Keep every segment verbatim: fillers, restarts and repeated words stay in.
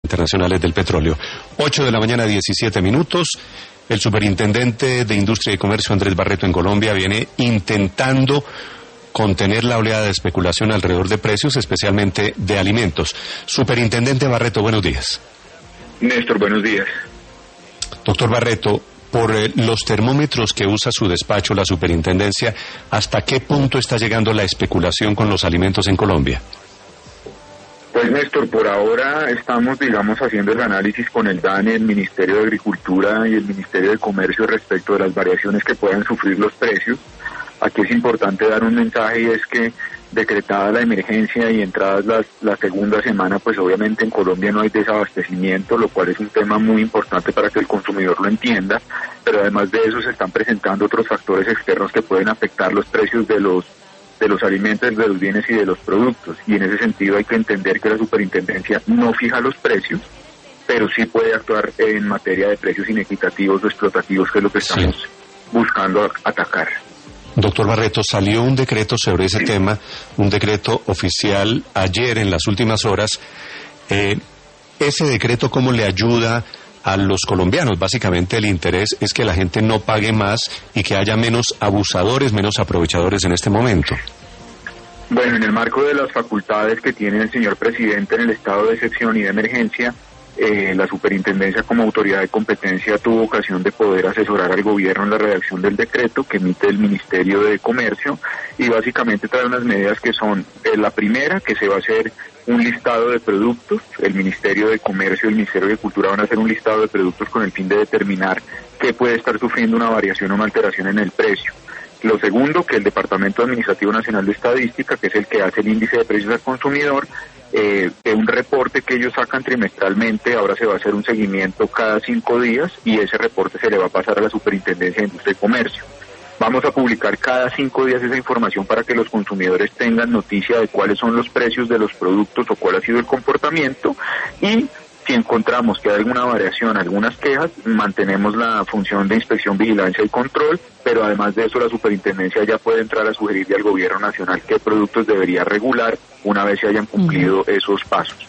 internacionales del petróleo. ocho de la mañana, diecisiete minutos. El superintendente de Industria y Comercio, Andrés Barreto, en Colombia, viene intentando contener la oleada de especulación alrededor de precios, especialmente de alimentos. Superintendente Barreto, buenos días. Néstor, buenos días. Doctor Barreto, por eh, los termómetros que usa su despacho, la superintendencia, ¿hasta qué punto está llegando la especulación con los alimentos en Colombia? Pues Néstor, por ahora estamos, digamos, haciendo el análisis con el DANE, el Ministerio de Agricultura y el Ministerio de Comercio respecto de las variaciones que puedan sufrir los precios. Aquí es importante dar un mensaje y es que decretada la emergencia y entradas las, la segunda semana, pues obviamente en Colombia no hay desabastecimiento, lo cual es un tema muy importante para que el consumidor lo entienda, pero además de eso se están presentando otros factores externos que pueden afectar los precios de los de los alimentos, de los bienes y de los productos, y en ese sentido hay que entender que la superintendencia no fija los precios, pero sí puede actuar en materia de precios inequitativos o explotativos, que es lo que estamos sí. buscando atacar. Doctor Barreto, salió un decreto sobre ese sí. tema, un decreto oficial ayer en las últimas horas. Eh, ese decreto, ¿cómo le ayuda a los colombianos? Básicamente el interés es que la gente no pague más y que haya menos abusadores, menos aprovechadores en este momento. Bueno, en el marco de las facultades que tiene el señor presidente en el estado de excepción y de emergencia, Eh, la superintendencia como autoridad de competencia tuvo ocasión de poder asesorar al gobierno en la redacción del decreto que emite el Ministerio de Comercio, y básicamente trae unas medidas que son, eh, la primera, que se va a hacer un listado de productos. El Ministerio de Comercio y el Ministerio de Cultura van a hacer un listado de productos con el fin de determinar qué puede estar sufriendo una variación o una alteración en el precio. Lo segundo, que el Departamento Administrativo Nacional de Estadística, que es el que hace el índice de precios al consumidor, eh, de un reporte que ellos sacan trimestralmente, ahora se va a hacer un seguimiento cada cinco días y ese reporte se le va a pasar a la Superintendencia de Industria y Comercio. Vamos a publicar cada cinco días esa información para que los consumidores tengan noticia de cuáles son los precios de los productos o cuál ha sido el comportamiento, y si encontramos que hay alguna variación, algunas quejas, mantenemos la función de inspección, vigilancia y control, pero además de eso la superintendencia ya puede entrar a sugerirle al gobierno nacional qué productos debería regular una vez se hayan cumplido uh-huh. esos pasos.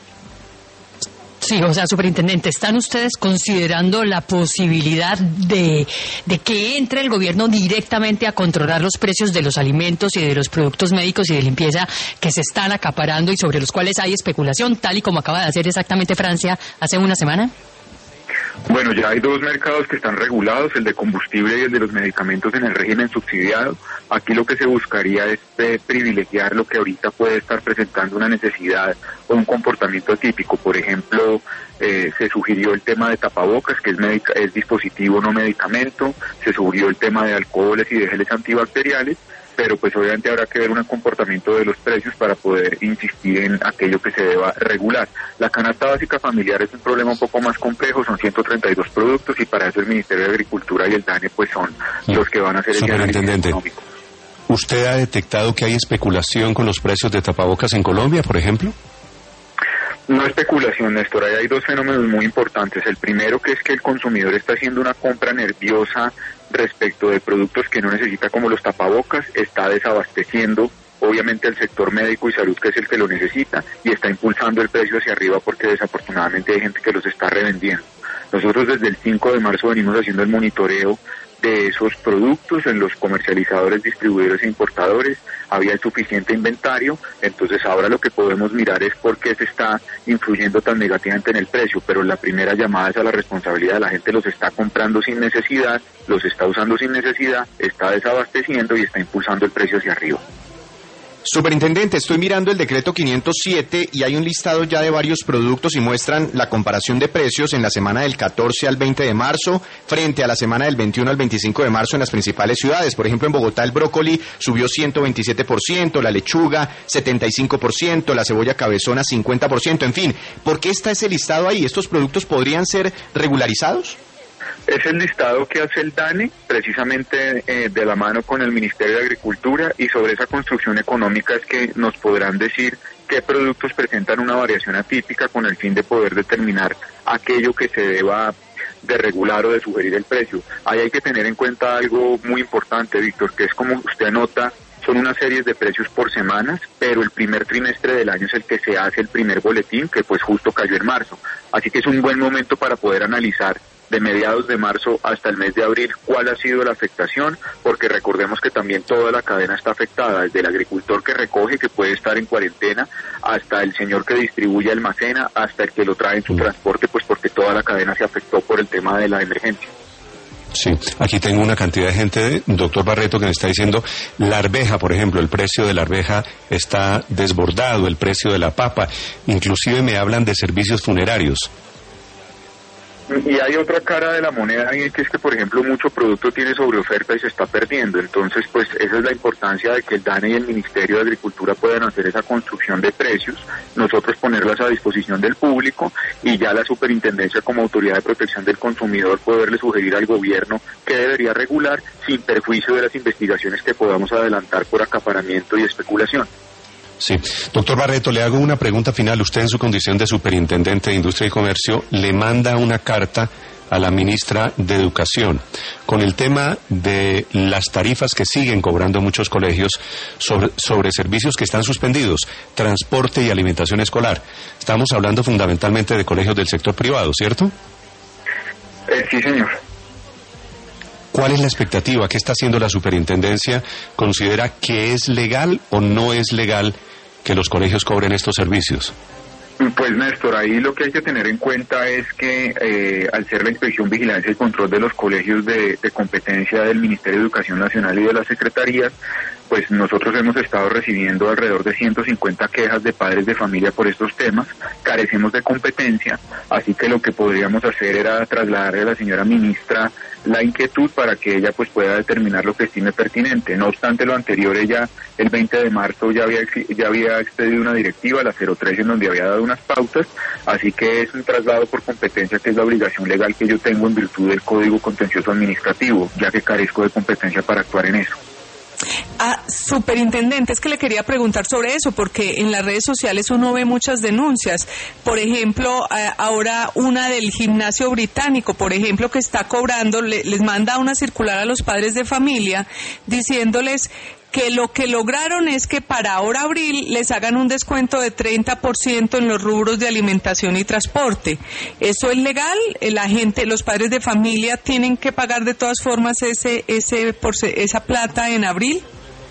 Sí, o sea, superintendente, ¿están ustedes considerando la posibilidad de, de que entre el gobierno directamente a controlar los precios de los alimentos y de los productos médicos y de limpieza que se están acaparando y sobre los cuales hay especulación, tal y como acaba de hacer exactamente Francia hace una semana? Bueno, ya hay dos mercados que están regulados, el de combustible y el de los medicamentos en el régimen subsidiado. Aquí lo que se buscaría es eh, privilegiar lo que ahorita puede estar presentando una necesidad o un comportamiento atípico. Por ejemplo, eh, se sugirió el tema de tapabocas, que es, medica- es dispositivo no medicamento, se sugirió el tema de alcoholes y de geles antibacteriales, pero pues obviamente habrá que ver un comportamiento de los precios para poder insistir en aquello que se deba regular. La canasta básica familiar es un problema un poco más complejo, son ciento treinta y dos productos y para eso el Ministerio de Agricultura y el DANE pues son sí. los que van a hacer el análisis económico. ¿Usted ha detectado que hay especulación con los precios de tapabocas en Colombia, por ejemplo? No especulación, Néstor, ahí hay dos fenómenos muy importantes. El primero, que es que el consumidor está haciendo una compra nerviosa respecto de productos que no necesita, como los tapabocas, está desabasteciendo obviamente el sector médico y salud, que es el que lo necesita, y está impulsando el precio hacia arriba porque desafortunadamente hay gente que los está revendiendo. Nosotros desde el cinco de marzo venimos haciendo el monitoreo de esos productos en los comercializadores, distribuidores e importadores. Había el suficiente inventario, entonces ahora lo que podemos mirar es por qué se está influyendo tan negativamente en el precio, pero la primera llamada es a la responsabilidad. La gente los está comprando sin necesidad, los está usando sin necesidad, está desabasteciendo y está impulsando el precio hacia arriba. Superintendente, estoy mirando el decreto quinientos siete y hay un listado ya de varios productos y muestran la comparación de precios en la semana del catorce al veinte de marzo frente a la semana del veintiuno al veinticinco de marzo en las principales ciudades. Por ejemplo, en Bogotá el brócoli subió ciento veintisiete por ciento, la lechuga setenta y cinco por ciento, la cebolla cabezona cincuenta por ciento. En fin, ¿por qué está ese listado ahí? ¿Estos productos podrían ser regularizados? Es el listado que hace el DANE, precisamente eh, de la mano con el Ministerio de Agricultura, y sobre esa construcción económica es que nos podrán decir qué productos presentan una variación atípica con el fin de poder determinar aquello que se deba de regular o de sugerir el precio. Ahí hay que tener en cuenta algo muy importante, Víctor, que es como usted anota, son una serie de precios por semanas, pero el primer trimestre del año es el que se hace el primer boletín, que pues justo cayó en marzo. Así que es un buen momento para poder analizar de mediados de marzo hasta el mes de abril cuál ha sido la afectación, porque recordemos que también toda la cadena está afectada, desde el agricultor que recoge, que puede estar en cuarentena, hasta el señor que distribuye, almacena, hasta el que lo trae en su transporte, pues porque toda la cadena se afectó por el tema de la emergencia. Sí, aquí tengo una cantidad de gente, doctor Barreto, que me está diciendo, la arveja, por ejemplo, el precio de la arveja está desbordado, el precio de la papa, inclusive me hablan de servicios funerarios. Y hay otra cara de la moneda, y es que, es que por ejemplo, mucho producto tiene sobreoferta y se está perdiendo. Entonces, pues esa es la importancia de que el DANE y el Ministerio de Agricultura puedan hacer esa construcción de precios, nosotros ponerlas a disposición del público, y ya la Superintendencia, como Autoridad de Protección del Consumidor, poderle sugerir al gobierno que debería regular sin perjuicio de las investigaciones que podamos adelantar por acaparamiento y especulación. Sí. Doctor Barreto, le hago una pregunta final. Usted, en su condición de Superintendente de Industria y Comercio, le manda una carta a la ministra de Educación con el tema de las tarifas que siguen cobrando muchos colegios sobre, sobre servicios que están suspendidos, transporte y alimentación escolar. Estamos hablando fundamentalmente de colegios del sector privado, ¿cierto? Eh, sí, señor. ¿Cuál es la expectativa? ¿Qué está haciendo la superintendencia? ¿Considera que es legal o no es legal que los colegios cobren estos servicios? Pues Néstor, ahí lo que hay que tener en cuenta es que eh, al ser la inspección, vigilancia y control de los colegios de, de competencia del Ministerio de Educación Nacional y de las secretarías, pues nosotros hemos estado recibiendo alrededor de ciento cincuenta quejas de padres de familia por estos temas, carecemos de competencia, así que lo que podríamos hacer era trasladarle a la señora ministra la inquietud para que ella pues pueda determinar lo que estime pertinente. No obstante lo anterior, ella el veinte de marzo ya había ya había expedido una directiva, la cero tres, en donde había dado unas pautas, así que es un traslado por competencia, que es la obligación legal que yo tengo en virtud del Código Contencioso Administrativo, ya que carezco de competencia para actuar en eso. Ah, superintendente, es que le quería preguntar sobre eso, porque en las redes sociales uno ve muchas denuncias. Por ejemplo, ahora una del gimnasio británico, por ejemplo, que está cobrando, le, les manda una circular a los padres de familia diciéndoles que lo que lograron es que para ahora abril les hagan un descuento de treinta por ciento en los rubros de alimentación y transporte. ¿Eso es legal? La gente, los padres de familia tienen que pagar de todas formas ese, ese, por, esa plata en abril.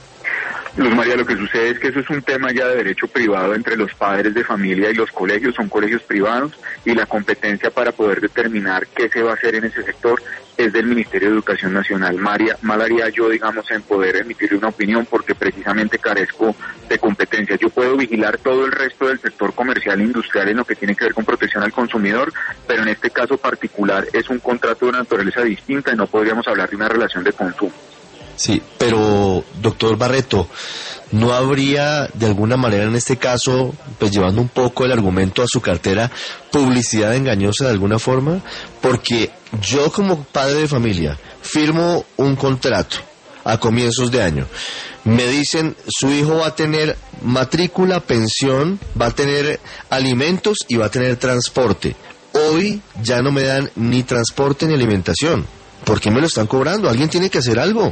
Luz María, lo que sucede es que eso es un tema ya de derecho privado entre los padres de familia y los colegios, son colegios privados, y la competencia para poder determinar qué se va a hacer en ese sector es del Ministerio de Educación Nacional. María, mal haría yo, digamos, en poder emitirle una opinión, porque precisamente carezco de competencia. Yo puedo vigilar todo el resto del sector comercial e industrial en lo que tiene que ver con protección al consumidor, pero en este caso particular es un contrato de una naturaleza distinta y no podríamos hablar de una relación de consumo. Sí, pero doctor Barreto, ¿no habría de alguna manera en este caso, pues llevando un poco el argumento a su cartera, publicidad engañosa de alguna forma? Porque yo como padre de familia firmo un contrato a comienzos de año, me dicen su hijo va a tener matrícula, pensión, va a tener alimentos y va a tener transporte. Hoy ya no me dan ni transporte ni alimentación. ¿Por qué me lo están cobrando? Alguien tiene que hacer algo.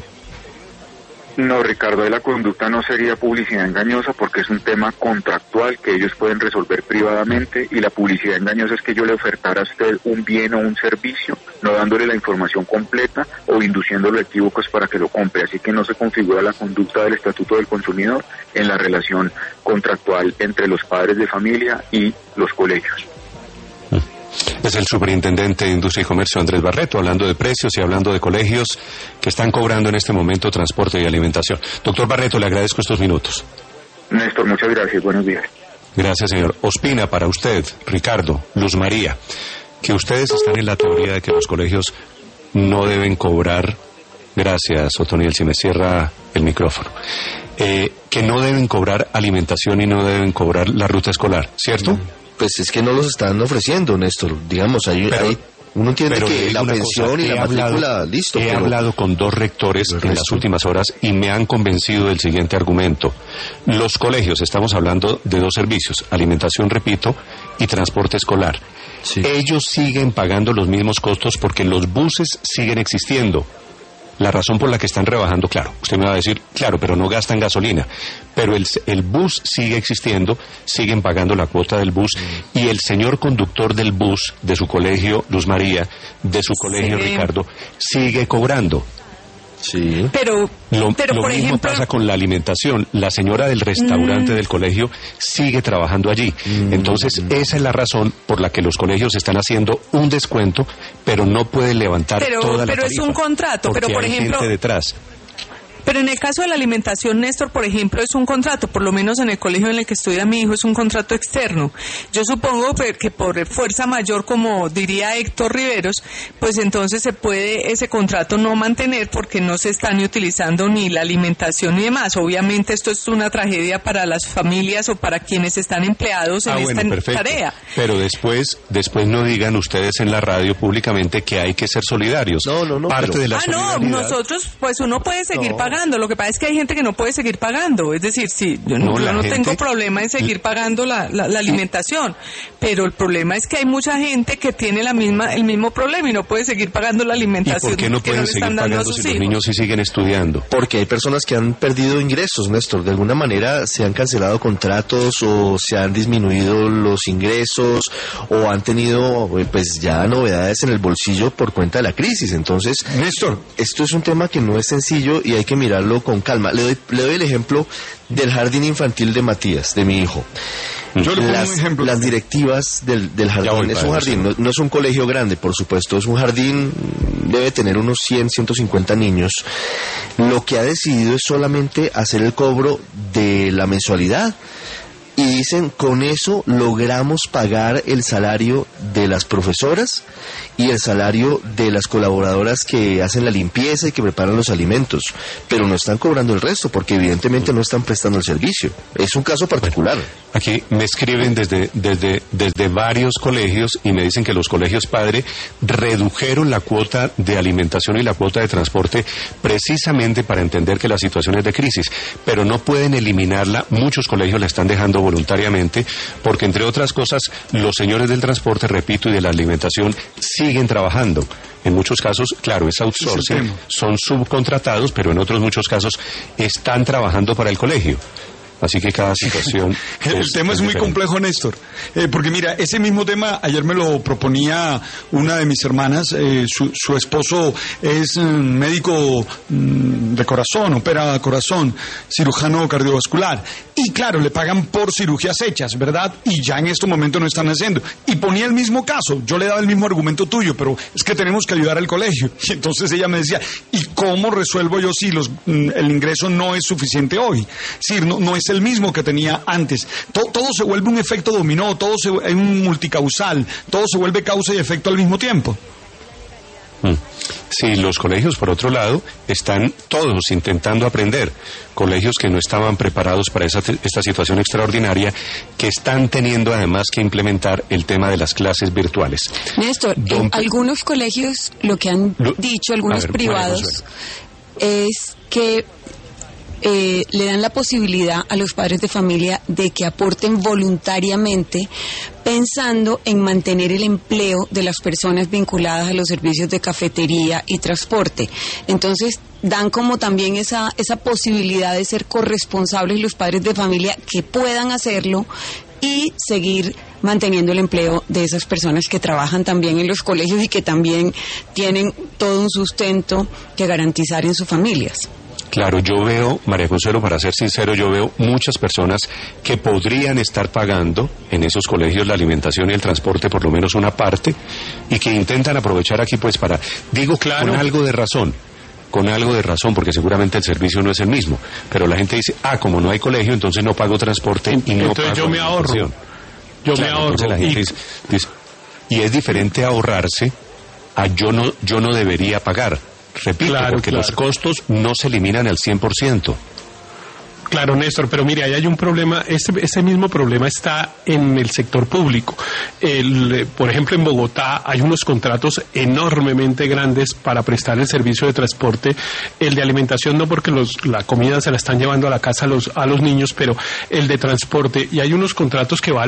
No, Ricardo, de la conducta no sería publicidad engañosa, porque es un tema contractual que ellos pueden resolver privadamente, y la publicidad engañosa es que yo le ofertara a usted un bien o un servicio, no dándole la información completa o induciéndolo a equívocos para que lo compre. Así que no se configura la conducta del Estatuto del Consumidor en la relación contractual entre los padres de familia y los colegios. Es el superintendente de Industria y Comercio, Andrés Barreto, hablando de precios y hablando de colegios que están cobrando en este momento transporte y alimentación. Doctor Barreto, le agradezco estos minutos. Néstor, muchas gracias. Buenos días. Gracias, señor. Ospina para usted, Ricardo, Luz María, que ustedes están en la teoría de que los colegios no deben cobrar, gracias, Otoniel, si me cierra el micrófono, eh, que no deben cobrar alimentación y no deben cobrar la ruta escolar, ¿cierto? Pues es que no los están ofreciendo, Néstor. Digamos, hay, pero, hay uno entiende que la pensión cosa, y la matrícula, hablado, listo. He pero, hablado con dos rectores en las últimas horas y me han convencido del siguiente argumento. Los colegios, estamos hablando de dos servicios, alimentación, repito, y transporte escolar. Sí. Ellos siguen pagando los mismos costos porque los buses siguen existiendo. la razón por la que están rebajando, claro, usted me va a decir, claro, pero no gastan gasolina, pero el, el bus sigue existiendo, siguen pagando la cuota del bus, y el señor conductor del bus de su colegio, Luz María, de su colegio, sí, Ricardo, sigue cobrando. Sí. Pero, lo, pero lo por mismo ejemplo, pasa con la alimentación. La señora del restaurante mm. del colegio sigue trabajando allí. Mm. Entonces, esa es la razón por la que los colegios están haciendo un descuento, pero no pueden levantar pero, toda la pero tarifa. Es un contrato, pero por hay ejemplo... gente detrás. Pero en el caso de la alimentación, Néstor, por ejemplo, es un contrato, por lo menos en el colegio en el que estudia mi hijo, es un contrato externo. Yo supongo que por fuerza mayor, como diría Héctor Riveros, pues entonces se puede ese contrato no mantener porque no se está ni utilizando ni la alimentación ni demás. Obviamente esto es una tragedia para las familias o para quienes están empleados en ah, esta bueno, tarea. Pero después, después no digan ustedes en la radio públicamente que hay que ser solidarios. No, no, no. Parte pero... de la ah, solidaridad... no, nosotros, pues uno puede seguir no. pagando. Lo que pasa es que hay gente que no puede seguir pagando. Es decir, sí, yo no, no, yo no gente... tengo problema en seguir pagando la, la, la alimentación, pero el problema es que hay mucha gente que tiene la misma el mismo problema y no puede seguir pagando la alimentación. ¿Y por qué no pueden no seguir pagando si los niños sí siguen estudiando? Porque hay personas que han perdido ingresos, Néstor. De alguna manera se han cancelado contratos o se han disminuido los ingresos o han tenido pues ya novedades en el bolsillo por cuenta de la crisis. Entonces, Néstor, esto es un tema que no es sencillo y hay que mirarlo con calma. Le doy, le doy el ejemplo del jardín infantil de Matías, de mi hijo. Yo le pongo las, un ejemplo. Las directivas del, del jardín, es un jardín, no, no es un colegio grande, por supuesto, es un jardín, debe tener unos cien, ciento cincuenta niños. Lo que ha decidido es solamente hacer el cobro de la mensualidad. Y dicen, con eso logramos pagar el salario de las profesoras y el salario de las colaboradoras que hacen la limpieza y que preparan los alimentos, pero no están cobrando el resto porque evidentemente no están prestando el servicio. Es un caso particular. Aquí me escriben desde, desde, desde varios colegios y me dicen que los colegios padre redujeron la cuota de alimentación y la cuota de transporte precisamente para entender que la situación es de crisis, pero no pueden eliminarla. Muchos colegios la están dejando voluntariamente porque, entre otras cosas, los señores del transporte, repito, y de la alimentación siguen trabajando. En muchos casos, claro, es outsourcing, son subcontratados, pero en otros muchos casos están trabajando para el colegio. Así que cada situación... El es, tema es, es muy diferente. complejo, Néstor, eh, porque mira, ese mismo tema ayer me lo proponía una de mis hermanas. eh, su, su esposo es mm, médico mm, de corazón, opera corazón, cirujano cardiovascular, y claro, le pagan por cirugías hechas, ¿verdad? Y ya en este momento no están haciendo. Y ponía el mismo caso, yo le daba el mismo argumento tuyo, pero es que tenemos que ayudar al colegio. Y entonces ella me decía, ¿y cómo resuelvo yo si los, mm, el ingreso no es suficiente hoy? Sí, no, no es el mismo que tenía antes. Todo, todo se vuelve un efecto dominó, todo se, es un multicausal, todo se vuelve causa y efecto al mismo tiempo. Sí, los colegios, por otro lado, están todos intentando aprender. Colegios que no estaban preparados para esa, esta situación extraordinaria, que están teniendo además que implementar el tema de las clases virtuales. Néstor, Don... en algunos colegios, lo que han lo... dicho, algunos ver, privados, es que Eh, le dan la posibilidad a los padres de familia de que aporten voluntariamente pensando en mantener el empleo de las personas vinculadas a los servicios de cafetería y transporte. Entonces dan como también esa, esa posibilidad de ser corresponsables los padres de familia que puedan hacerlo y seguir manteniendo el empleo de esas personas que trabajan también en los colegios y que también tienen todo un sustento que garantizar en sus familias. Claro, yo veo, María Consuelo, para ser sincero, yo veo muchas personas que podrían estar pagando en esos colegios la alimentación y el transporte, por lo menos una parte, y que intentan aprovechar aquí pues para, digo, claro, con algo de razón, con algo de razón, porque seguramente el servicio no es el mismo, pero la gente dice, ah, como no hay colegio, entonces no pago transporte y no entonces pago yo me ahorro, yo claro, me ahorro. La gente y... dice, dice, y es diferente ahorrarse a yo no, yo no debería pagar. Repito, claro, porque claro. los costos no se eliminan al cien por ciento. Claro, Néstor, pero mire, ahí hay un problema, ese, ese mismo problema está en el sector público. El, por ejemplo, en Bogotá hay unos contratos enormemente grandes para prestar el servicio de transporte, el de alimentación no, porque los, la comida se la están llevando a la casa a los, a los niños, pero el de transporte, y hay unos contratos que valen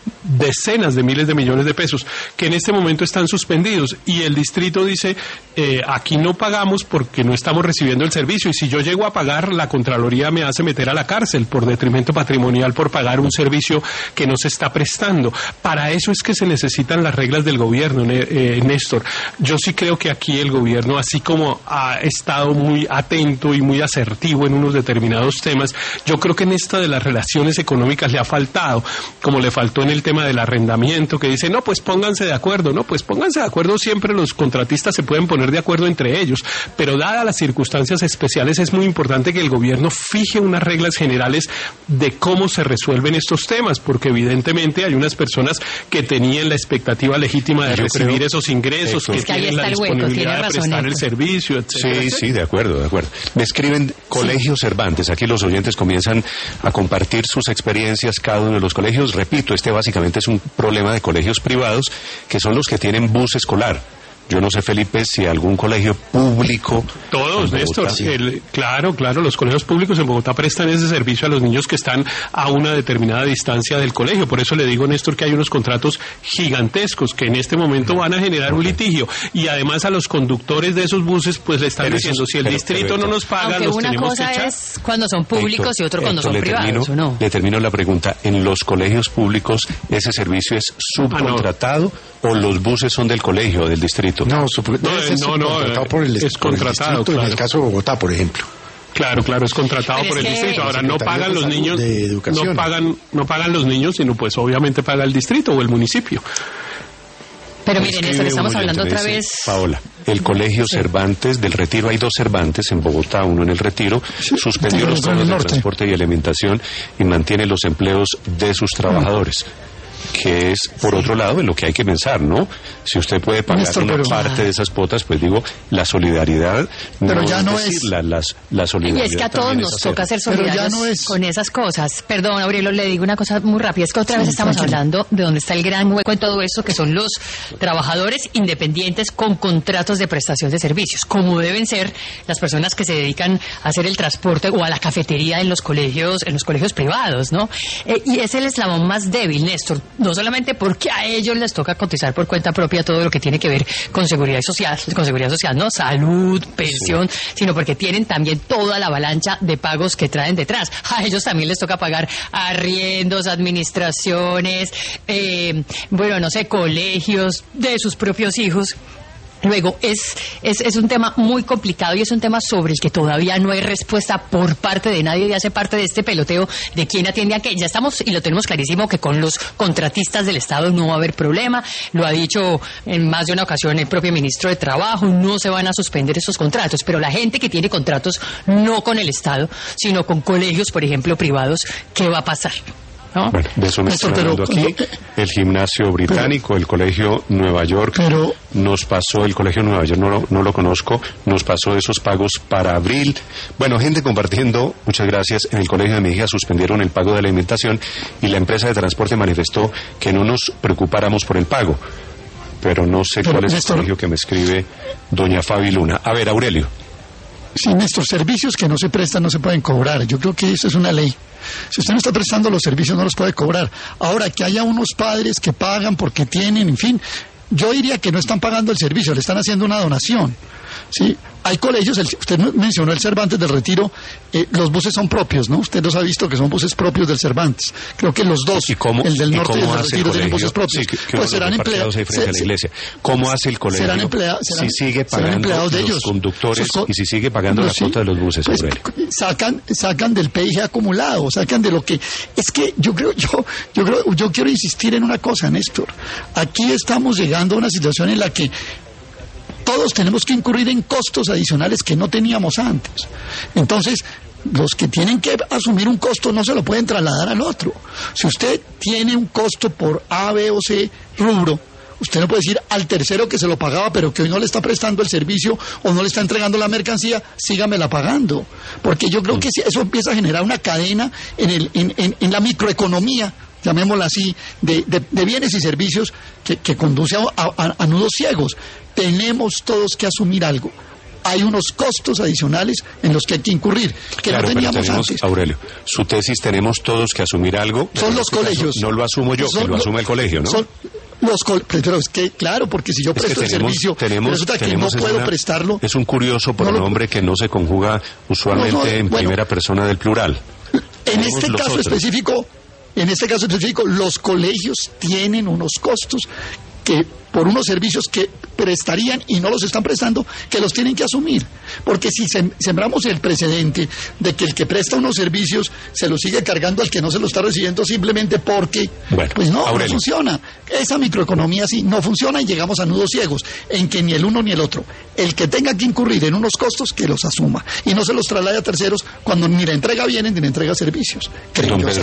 decenas de miles de millones de pesos que en este momento están suspendidos, y el distrito dice, eh, aquí no pagamos porque no estamos recibiendo el servicio, y si yo llego a pagar, la Contraloría me hace meter a la cárcel por detrimento patrimonial por pagar un servicio que no se está prestando. Para eso es que se necesitan las reglas del gobierno, eh, Néstor. Yo sí creo que aquí el gobierno, así como ha estado muy atento y muy asertivo en unos determinados temas, yo creo que en esta de las relaciones económicas le ha faltado, como le faltó en el tema del arrendamiento, que dice, no, pues pónganse de acuerdo, no, pues pónganse de acuerdo, siempre los contratistas se pueden poner de acuerdo entre ellos, pero dadas las circunstancias especiales es muy importante que el gobierno fije unas reglas generales de cómo se resuelven estos temas, porque evidentemente hay unas personas que tenían la expectativa legítima de Yo recibir creo, esos ingresos, que, que tienen la disponibilidad hueco, de prestar el servicio, etcétera. Sí, sí, de acuerdo, de acuerdo. Me escriben Colegio sí. Cervantes, aquí los oyentes comienzan a compartir sus experiencias, cada uno de los colegios. Repito, este básicamente es un problema de colegios privados, que son los que tienen bus escolar. Yo no sé, Felipe, si algún colegio público... Todos, Néstor. El, claro, claro, los colegios públicos en Bogotá prestan ese servicio a los niños que están a una determinada distancia del colegio. Por eso le digo, Néstor, que hay unos contratos gigantescos que en este momento van a generar un litigio. Y además a los conductores de esos buses, pues le están pero diciendo, si el pero, distrito pero, no nos paga, los tenemos que echar. Una cosa es cuando son públicos Héctor, y otro cuando Héctor, son privados, termino, ¿o no? Le termino la pregunta. ¿En los colegios públicos ese servicio es subcontratado ah, no. o los buses son del colegio o del distrito? No, no, Es no, no, contratado por el, es por contratado, el distrito, claro. En el caso de Bogotá, por ejemplo. Claro, claro, es contratado Pero por es el distrito. Ahora no pagan los niños, no pagan, no pagan los niños, sino pues obviamente paga el distrito o el municipio. Pero miren, eso le estamos hablando otra vez. Paola, el Colegio sí. Cervantes del Retiro, hay dos Cervantes en Bogotá, uno en el Retiro, sí, suspendió los pagos de transporte y alimentación y mantiene los empleos de sus trabajadores. Que es, por otro lado, en lo que hay que pensar, ¿no? Si usted puede pagar Néstor, una pero, parte ah. de esas cuotas, pues digo, la solidaridad pero no ya no es decir, es... La, las, la solidaridad. Y es que a todos nos toca ser solidarios no es... con esas cosas. Perdón, Aurelio, le digo una cosa muy rápida. Es que otra sí, vez estamos tranquilo. hablando de dónde está el gran hueco en todo eso, que son los trabajadores independientes con contratos de prestación de servicios, como deben ser las personas que se dedican a hacer el transporte o a la cafetería en los colegios, en los colegios privados, ¿no? Eh, y es el eslabón más débil, Néstor. No solamente porque a ellos les toca cotizar por cuenta propia todo lo que tiene que ver con seguridad social, con seguridad social, no, salud, pensión, sí. sino porque tienen también toda la avalancha de pagos que traen detrás. A ellos también les toca pagar arriendos, administraciones, eh, bueno, no sé, colegios de sus propios hijos. Luego, es, es, es un tema muy complicado y es un tema sobre el que todavía no hay respuesta por parte de nadie y hace parte de este peloteo de quién atiende a qué. Ya estamos, y lo tenemos clarísimo, que con los contratistas del Estado no va a haber problema. Lo ha dicho en más de una ocasión el propio ministro de Trabajo, no se van a suspender esos contratos. Pero la gente que tiene contratos no con el Estado, sino con colegios, por ejemplo, privados, ¿qué va a pasar? ¿No? Bueno, de eso me estoy hablando aquí. El gimnasio británico, pero, el colegio Nueva York, pero, nos pasó, el colegio Nueva York no lo, no lo conozco, nos pasó esos pagos para abril. Bueno, gente compartiendo, muchas gracias. En el colegio de mi hija suspendieron el pago de la alimentación y la empresa de transporte manifestó que no nos preocupáramos por el pago. Pero no sé pero, cuál es Néstor, el colegio que me escribe doña Fabi Luna. A ver, Aurelio. Sí, Néstor, servicios que no se prestan no se pueden cobrar. Yo creo que eso es una ley. Si usted no está prestando los servicios, no los puede cobrar. Ahora, que haya unos padres que pagan porque tienen, en fin, yo diría que no están pagando el servicio, le están haciendo una donación. ¿Sí? Hay colegios, el, usted mencionó el Cervantes del Retiro, eh, los buses son propios, ¿no? Usted los ha visto que son buses propios del Cervantes. Creo que los dos, cómo, el del norte y el del Retiro, tienen buses propios. Sí, que, que pues serán empleados. Se, la iglesia. ¿Cómo hace el colegio? Serán empleados. Si sigue pagando los de ellos, conductores co- y si sigue pagando no, la cuota sí, de los buses. Pues, sacan, sacan del P I G acumulado, sacan de lo que... Es que yo creo, yo, yo creo, yo quiero insistir en una cosa, Néstor. Aquí estamos llegando a una situación en la que todos tenemos que incurrir en costos adicionales que no teníamos antes. Entonces, los que tienen que asumir un costo no se lo pueden trasladar al otro. Si usted tiene un costo por A, B o C rubro, usted no puede decir al tercero que se lo pagaba, pero que hoy no le está prestando el servicio o no le está entregando la mercancía, sígamela pagando. Porque yo creo que eso empieza a generar una cadena en, el, en, en, en la microeconomía, llamémosla así, de, de, de bienes y servicios que, que conduce a, a, a nudos ciegos. Tenemos todos que asumir algo. hay unos costos adicionales en los que hay que incurrir, que claro, no teníamos pero tenemos, antes. Aurelio, su tesis tenemos todos que asumir algo. Son los este colegios. Caso, no lo asumo yo, son, que lo asume el colegio, ¿no? Son los co- pero es que, claro, porque si yo es presto que tenemos, el servicio, tenemos, resulta que no tenemos puedo una, prestarlo. Es un curioso pronombre no lo, que no se conjuga usualmente no, no, en bueno, primera persona del plural. En tenemos este caso otros. específico, en este caso específico, los colegios tienen unos costos que por unos servicios que prestarían y no los están prestando, que los tienen que asumir. Porque si sembramos el precedente de que el que presta unos servicios se los sigue cargando al que no se lo está recibiendo simplemente porque, bueno, pues no, Aurelio. no funciona. Esa microeconomía así no funciona y llegamos a nudos ciegos en que ni el uno ni el otro. El que tenga que incurrir en unos costos, que los asuma y no se los traslade a terceros cuando ni la entrega bienes ni la entrega servicios. Creo yo.